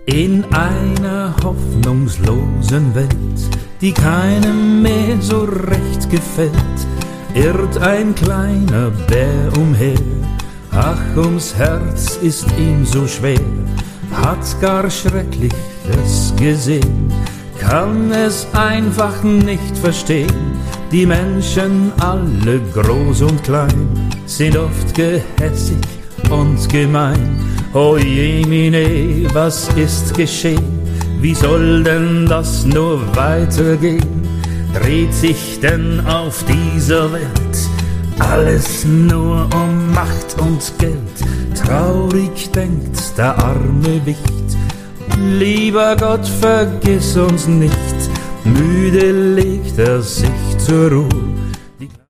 In einer hoffnungslosen Welt, die keinem mehr so recht gefällt, irrt ein kleiner Bär umher. Ach, ums Herz ist ihm so schwer, hat gar Schreckliches gesehen, kann es einfach nicht verstehen. Die Menschen, alle groß und klein, sind oft gehässig und gemein. O jemine, was ist geschehen? Wie soll denn das nur weitergehen? Dreht sich denn auf dieser Welt alles nur um Macht und Geld? Traurig denkt der arme Wicht, lieber Gott, vergiss uns nicht. Müde legt er sich zur Ruhe,